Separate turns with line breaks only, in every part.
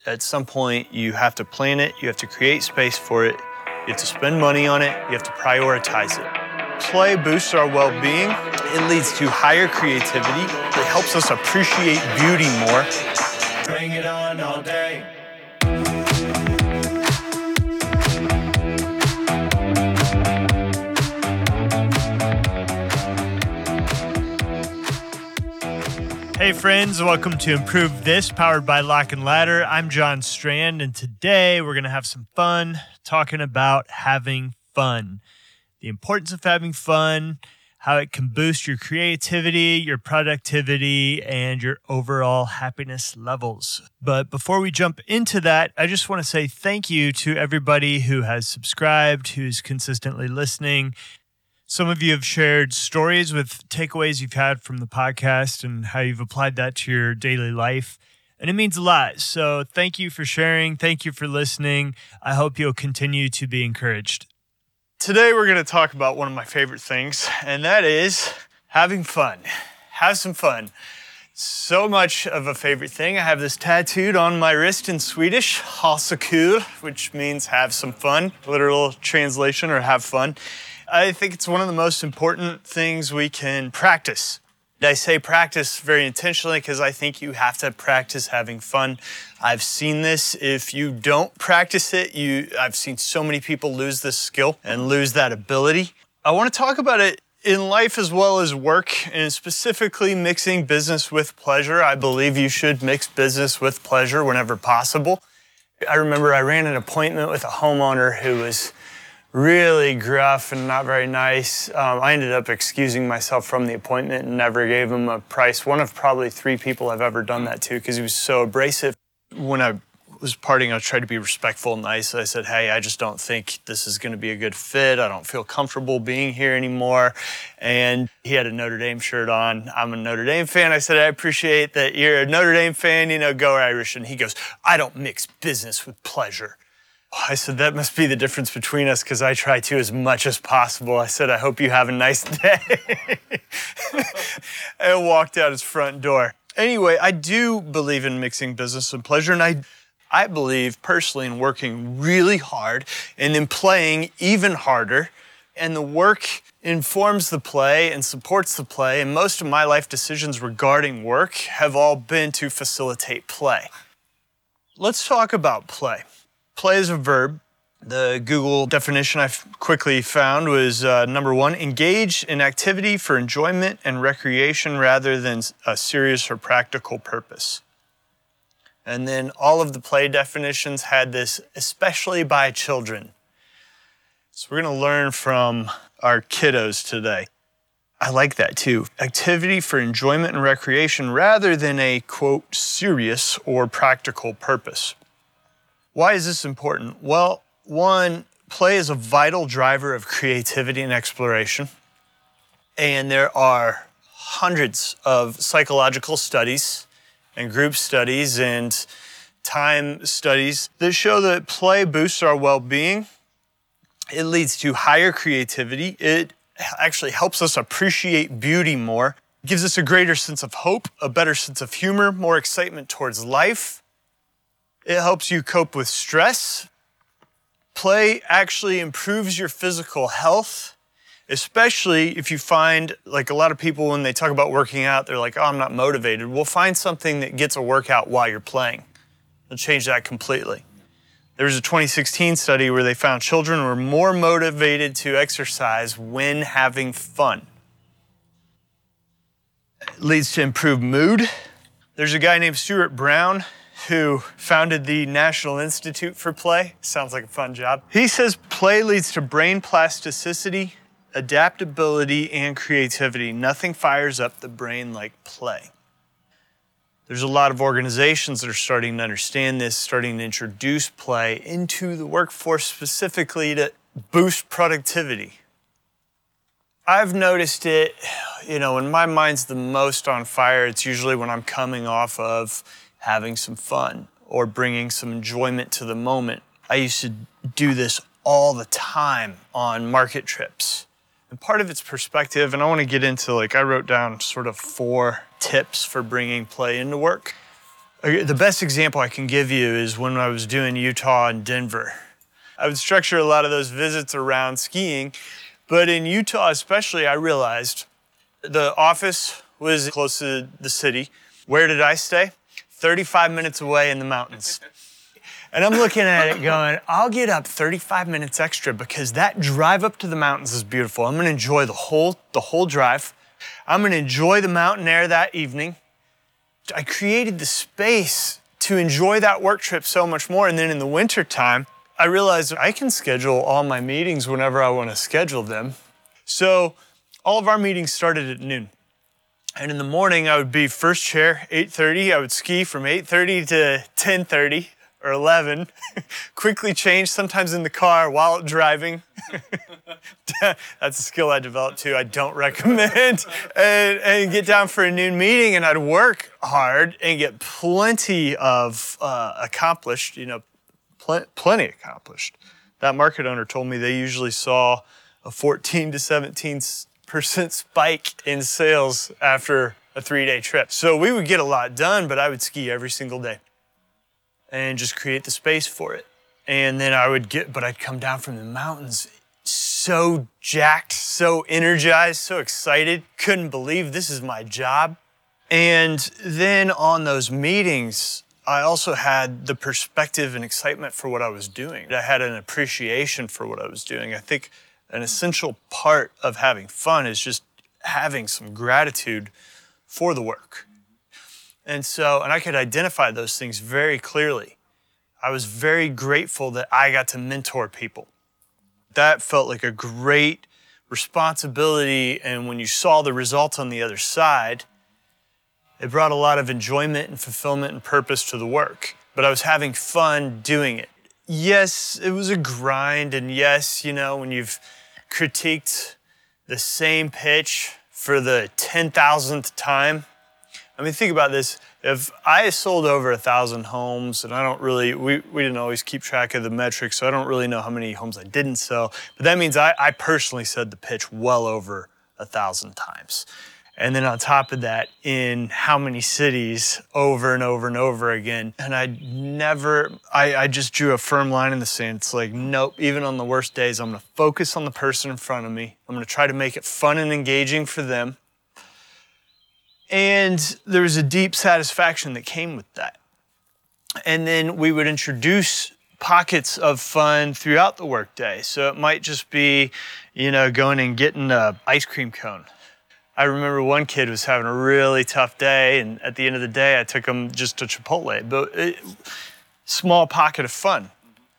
At some point, you have to plan it, you have to create space for it, you have to spend money on it, you have to prioritize it. Play boosts our well-being. It leads to higher creativity. It helps us appreciate beauty more. Bring it on all day. Hey friends, welcome to Improve This, powered by Lock and Ladder. I'm John Strand, and today we're going to have some fun talking about having fun. The importance of having fun, how it can boost your creativity, your productivity, and your overall happiness levels. But before we jump into that, I just want to say thank you to everybody who has subscribed, who's consistently listening. Some of you have shared stories with takeaways you've had from the podcast and how you've applied that to your daily life. And it means a lot. So thank you for sharing. Thank you for listening. I hope you'll continue to be encouraged. Today, we're going to talk about one of my favorite things, and that is having fun. Have some fun. So much of a favorite thing. I have this tattooed on my wrist in Swedish, ha så kul, which means have some fun. Literal translation, or have fun. I think it's one of the most important things we can practice. I say practice very intentionally because I think you have to practice having fun. I've seen this. If you don't practice it, I've seen so many people lose this skill and lose that ability. I want to talk about it in life as well as work, and specifically mixing business with pleasure. I believe you should mix business with pleasure whenever possible. I remember I ran an appointment with a homeowner who was really gruff and not very nice. I ended up excusing myself from the appointment and never gave him a price. One of probably 3 people I've ever done that to because he was so abrasive. When I was parting, I tried to be respectful and nice. I said, hey, I just don't think this is going to be a good fit. I don't feel comfortable being here anymore. And he had a Notre Dame shirt on. I'm a Notre Dame fan. I said, I appreciate that you're a Notre Dame fan, go Irish. And he goes, I don't mix business with pleasure. I said, that must be the difference between us because I try to as much as possible. I said, I hope you have a nice day. And walked out his front door. Anyway, I do believe in mixing business and pleasure, and I believe personally in working really hard and then playing even harder. And the work informs the play and supports the play, and most of my life decisions regarding work have all been to facilitate play. Let's talk about play. Play is a verb. The Google definition I quickly found was number 1, engage in activity for enjoyment and recreation rather than a serious or practical purpose. And then all of the play definitions had this, especially by children. So we're going to learn from our kiddos today. I like that too. Activity for enjoyment and recreation rather than a, quote, serious or practical purpose. Why is this important? Well, 1, play is a vital driver of creativity and exploration. And there are hundreds of psychological studies and group studies and time studies that show that play boosts our well-being. It leads to higher creativity. It actually helps us appreciate beauty more. It gives us a greater sense of hope, a better sense of humor, more excitement towards life. It helps you cope with stress. Play actually improves your physical health, especially if you find, like a lot of people when they talk about working out, they're like, oh, I'm not motivated. Well, find something that gets a workout while you're playing. It'll change that completely. There was a 2016 study where they found children were more motivated to exercise when having fun. It leads to improved mood. There's a guy named Stuart Brown who founded the National Institute for Play. Sounds like a fun job. He says play leads to brain plasticity, adaptability, and creativity. Nothing fires up the brain like play. There's a lot of organizations that are starting to understand this, starting to introduce play into the workforce specifically to boost productivity. I've noticed it, when my mind's the most on fire, it's usually when I'm coming off of having some fun or bringing some enjoyment to the moment. I used to do this all the time on market trips. And part of it's perspective, and I want to get into, I wrote down sort of 4 tips for bringing play into work. Okay, the best example I can give you is when I was doing Utah and Denver. I would structure a lot of those visits around skiing, but in Utah especially, I realized the office was close to the city. Where did I stay? 35 minutes away in the mountains. And I'm looking at it going, I'll get up 35 minutes extra because that drive up to the mountains is beautiful. I'm gonna enjoy the whole drive. I'm gonna enjoy the mountain air that evening. I created the space to enjoy that work trip so much more. And then in the winter time, I realized I can schedule all my meetings whenever I want to schedule them. So all of our meetings started at noon. And in the morning, I would be first chair, 8:30. I would ski from 8:30 to 10:30 or 11. Quickly change, sometimes in the car while driving. That's a skill I developed too. I don't recommend. And get down for a noon meeting, and I'd work hard and get plenty of accomplished, plenty accomplished. That market owner told me they usually saw a 14 to 17% spike in sales after a 3-day trip. So we would get a lot done, but I would ski every single day and just create the space for it. And then I'd come down from the mountains so jacked, so energized, so excited, couldn't believe this is my job. And then on those meetings, I also had the perspective and excitement for what I was doing. I had an appreciation for what I was doing. I think an essential part of having fun is just having some gratitude for the work. And I could identify those things very clearly. I was very grateful that I got to mentor people. That felt like a great responsibility, and when you saw the results on the other side, it brought a lot of enjoyment and fulfillment and purpose to the work. But I was having fun doing it. Yes, it was a grind, and yes, when you've critiqued the same pitch for the 10,000th time. I mean, think about this. If I sold over 1,000 homes, and we didn't always keep track of the metrics, so I don't really know how many homes I didn't sell, but that means I personally said the pitch well over 1,000 times. And then on top of that, in how many cities over and over and over again. And I just drew a firm line in the sand. It's like, nope, even on the worst days, I'm gonna focus on the person in front of me. I'm gonna try to make it fun and engaging for them. And there was a deep satisfaction that came with that. And then we would introduce pockets of fun throughout the workday. So it might just be, going and getting an ice cream cone. I remember one kid was having a really tough day, and at the end of the day, I took him just to Chipotle, but small pocket of fun.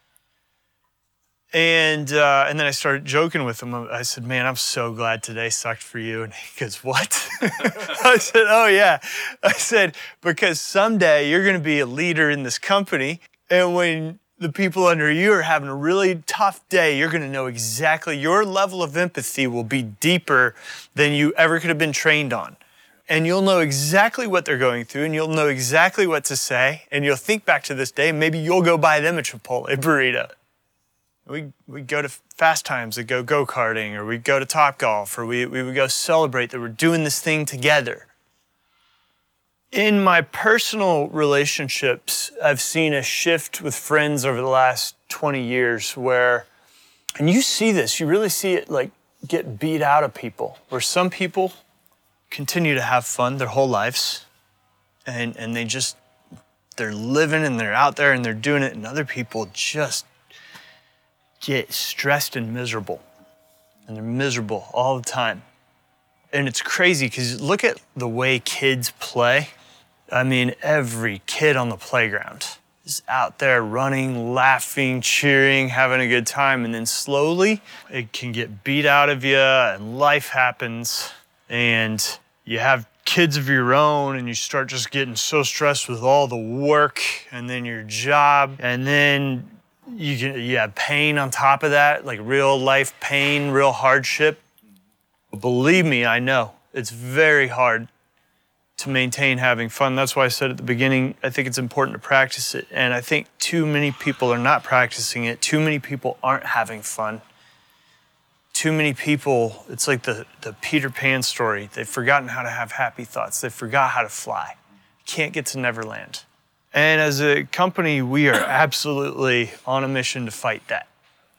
And then I started joking with him. I said, man, I'm so glad today sucked for you. And he goes, what? I said, oh yeah. I said, because someday you're gonna be a leader in this company, and when the people under you are having a really tough day, you're gonna know exactly, your level of empathy will be deeper than you ever could have been trained on. And you'll know exactly what they're going through, and you'll know exactly what to say, and you'll think back to this day, and maybe you'll go buy them a Chipotle burrito. We go to Fast Times to go go-karting, or we go to Topgolf, or we would go celebrate that we're doing this thing together. In my personal relationships, I've seen a shift with friends over the last 20 years where, and you see this, you really see it like get beat out of people, where some people continue to have fun their whole lives, and they're living and they're out there and they're doing it, and other people just get stressed and miserable, and they're miserable all the time. And it's crazy because look at the way kids play. I mean, every kid on the playground is out there running, laughing, cheering, having a good time. And then slowly it can get beat out of you, and life happens, and you have kids of your own, and you start just getting so stressed with all the work and then your job, and then you have pain on top of that, like real life pain, real hardship. Believe me, I know it's very hard to maintain having fun. That's why I said at the beginning, I think it's important to practice it. And I think too many people are not practicing it. Too many people aren't having fun. Too many people, it's like the Peter Pan story. They've forgotten how to have happy thoughts. They forgot how to fly. You can't get to Neverland. And as a company, we are absolutely on a mission to fight that.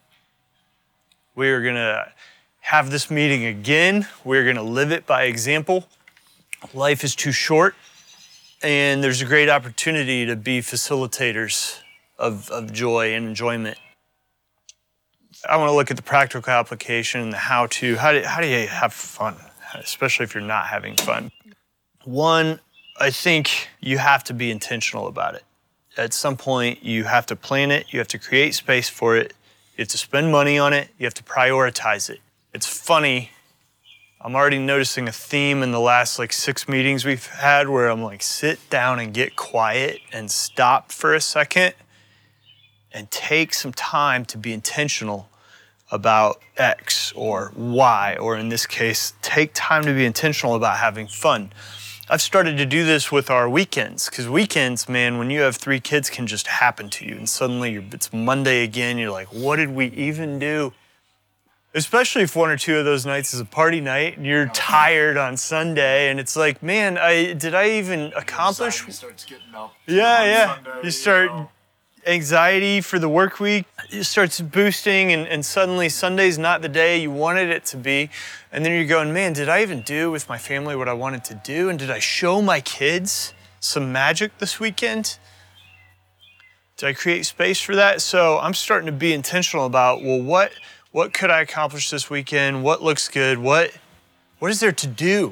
We are going to have this meeting again. We're going to live it by example. Life is too short, and there's a great opportunity to be facilitators of joy and enjoyment. I want to look at the practical application and the how-to. How do you have fun, especially if you're not having fun? One, I think you have to be intentional about it. At some point, you have to plan it. You have to create space for it. You have to spend money on it. You have to prioritize it. It's funny. I'm already noticing a theme in the last 6 meetings we've had where I'm like, sit down and get quiet and stop for a second and take some time to be intentional about X or Y, or in this case, take time to be intentional about having fun. I've started to do this with our weekends, because weekends, man, when you have 3 kids, can just happen to you. And suddenly it's Monday again. You're like, what did we even do? Especially if 1 or 2 of those nights is a party night and you're tired on Sunday. And it's like, man, did I even accomplish?
Starts getting up.
Yeah.
Sunday,
you start anxiety for the work week. It starts boosting, and suddenly Sunday's not the day you wanted it to be. And then you're going, man, did I even do with my family what I wanted to do? And did I show my kids some magic this weekend? Did I create space for that? So I'm starting to be intentional about, well, what could I accomplish this weekend? What looks good? What is there to do?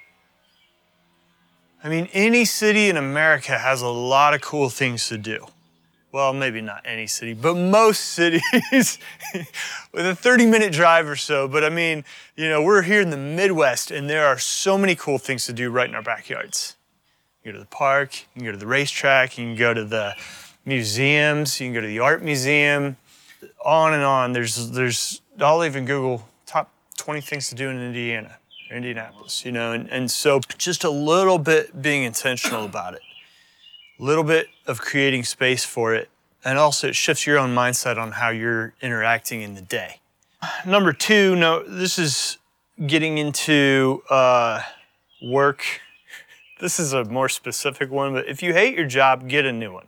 I mean, any city in America has a lot of cool things to do. Well, maybe not any city, but most cities with a 30-minute drive or so. But I mean, we're here in the Midwest, and there are so many cool things to do right in our backyards. You can go to the park, you can go to the racetrack, you can go to the museums, you can go to the art museum, on and on. I'll even Google top 20 things to do in Indiana or Indianapolis, and so just a little bit being intentional about it. A little bit of creating space for it, and also it shifts your own mindset on how you're interacting in the day. Number 2, this is getting into work. This is a more specific one, but if you hate your job, get a new one.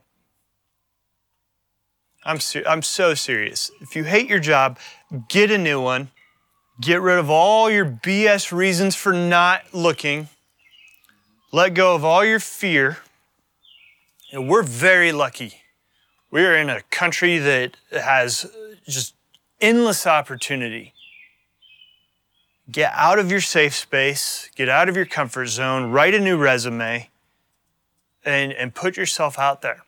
I'm so serious. If you hate your job, get a new one. Get rid of all your BS reasons for not looking. Let go of all your fear. And we're very lucky. We're in a country that has just endless opportunity. Get out of your safe space, get out of your comfort zone, write a new resume, and put yourself out there.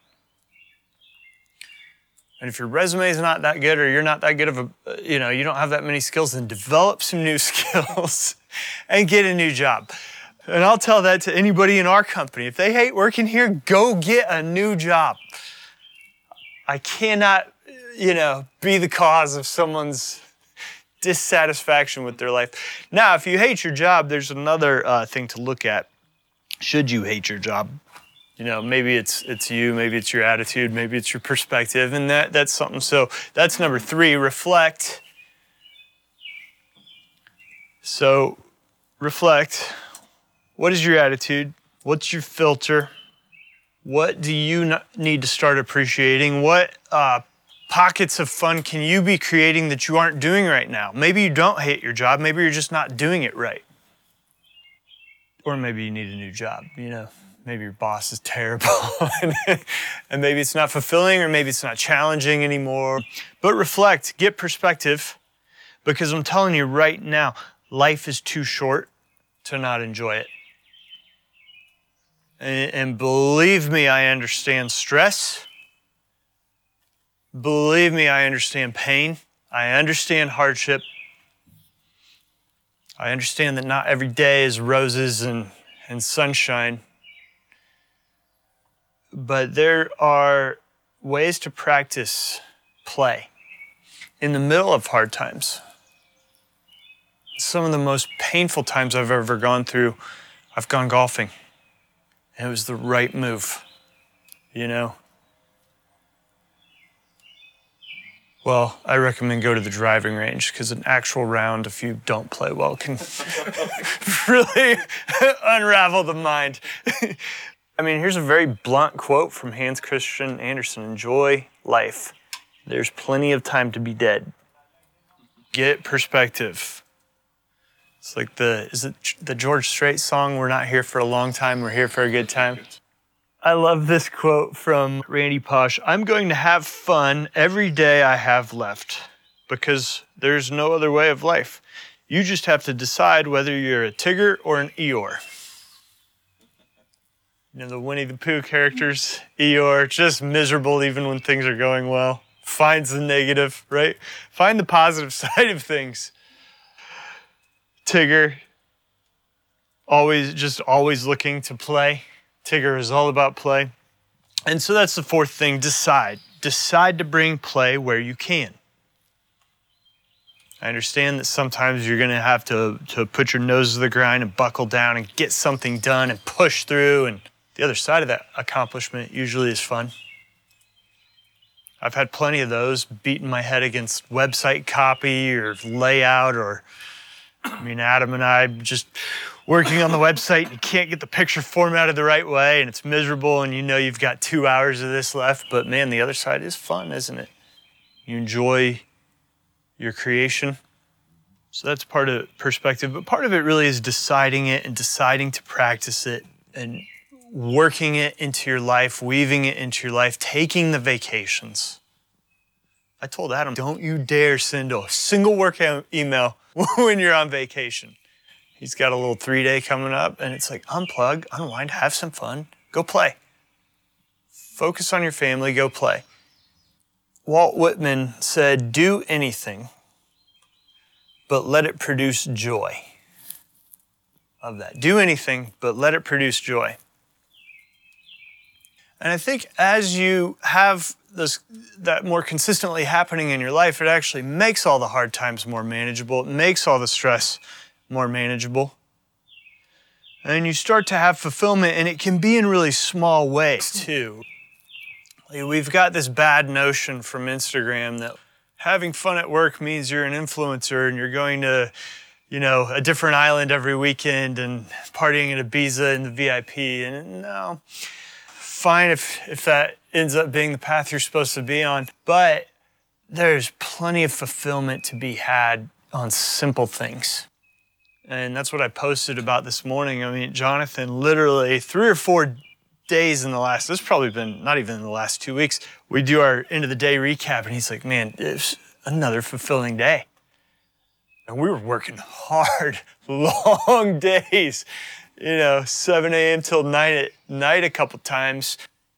And if your resume is not that good, or you're not that good of you don't have that many skills, then develop some new skills and get a new job. And I'll tell that to anybody in our company. If they hate working here, go get a new job. I cannot, be the cause of someone's dissatisfaction with their life. Now, if you hate your job, there's another thing to look at. Should you hate your job? Maybe it's you, maybe it's your attitude, maybe it's your perspective, and that's something. So that's number 3, reflect. So reflect. What is your attitude? What's your filter? What do you need to start appreciating? What pockets of fun can you be creating that you aren't doing right now? Maybe you don't hate your job. Maybe you're just not doing it right. Or maybe you need a new job, Maybe your boss is terrible and maybe it's not fulfilling, or maybe it's not challenging anymore. But reflect, get perspective, because I'm telling you right now, life is too short to not enjoy it. And believe me, I understand stress. Believe me, I understand pain. I understand hardship. I understand that not every day is roses and sunshine. But there are ways to practice play in the middle of hard times. Some of the most painful times I've ever gone through, I've gone golfing. And it was the right move, Well, I recommend go to the driving range, because an actual round, if you don't play well, can really unravel the mind. I mean, here's a very blunt quote from Hans Christian Andersen. Enjoy life. There's plenty of time to be dead. Get perspective. It's like is it the George Strait song, we're not here for a long time, we're here for a good time? I love this quote from Randy Pausch. I'm going to have fun every day I have left because there's no other way of life. You just have to decide whether you're a Tigger or an Eeyore. You know, the Winnie the Pooh characters, Eeyore, just miserable even when things are going well. Finds the negative, right? Find the positive side of things. Tigger, always looking to play. Tigger is all about play. And so that's the fourth thing, decide. Decide to bring play where you can. I understand that sometimes you're going to have to put your nose to the grind and buckle down and get something done and push through. And the other side of that accomplishment usually is fun. I've had plenty of those, beating my head against website copy or layout Adam and I just working on the website, you can't get the picture formatted the right way and it's miserable and you know you've got 2 hours of this left, but man, the other side is fun, isn't it? You enjoy your creation. So that's part of perspective, but part of it really is deciding it and deciding to practice it and working it into your life, weaving it into your life, taking the vacations. I told Adam, don't you dare send a single work email when you're on vacation. He's got a little 3-day coming up and it's like, unplug, unwind, have some fun, go play. Focus on your family, go play. Walt Whitman said, do anything, but let it produce joy. Love that. Do anything, but let it produce joy. And I think as you have that more consistently happening in your life, it actually makes all the hard times more manageable. It makes all the stress more manageable. And you start to have fulfillment, and it can be in really small ways too. We've got this bad notion from Instagram that having fun at work means you're an influencer and you're going to, a different island every weekend and partying at Ibiza in the VIP. And no, fine if that ends up being the path you're supposed to be on, but there's plenty of fulfillment to be had on simple things. And that's what I posted about this morning. I mean, Jonathan, literally 3 or 4 days this has probably been not even in the last 2 weeks, we do our end of the day recap and he's like, man, it's another fulfilling day. And we were working hard, long days, 7 a.m. till 9 at night a couple times.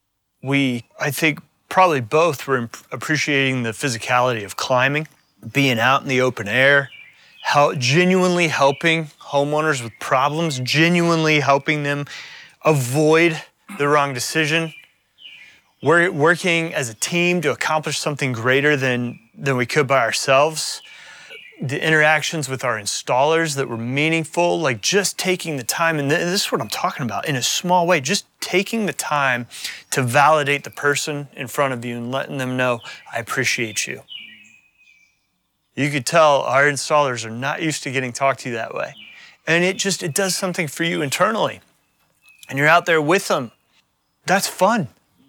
I think probably both were appreciating the physicality of climbing, being out in the open air, genuinely helping homeowners with problems, genuinely helping them avoid the wrong decision. We're working as a team to accomplish something greater than we could by ourselves. The interactions with our installers that were meaningful, like just taking the time, and this is what I'm talking about, in a small way, just taking the time to validate the person in front of you and letting them know, I appreciate you. You could tell our installers are not used to getting talked to that way. And it does something for you internally. And you're out there with them. That's fun.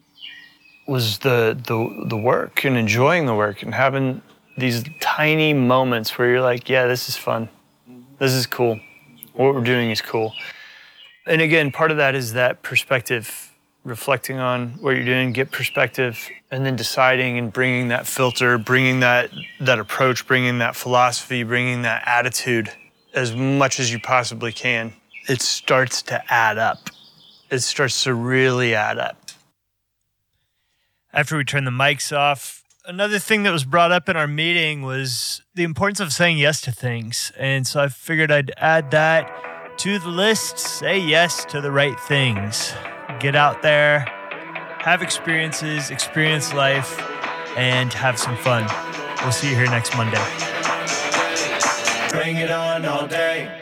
Was the work and enjoying the work and having these tiny moments where you're like, yeah, this is fun. This is cool. What we're doing is cool. And again, part of that is that perspective, reflecting on what you're doing, get perspective, and then deciding and bringing that filter, bringing that approach, bringing that philosophy, bringing that attitude as much as you possibly can. It starts to add up. It starts to really add up. After we turn the mics off, another thing that was brought up in our meeting was the importance of saying yes to things. And so I figured I'd add that to the list. Say yes to the right things. Get out there, have experiences, experience life, and have some fun. We'll see you here next Monday. Bring it on all day.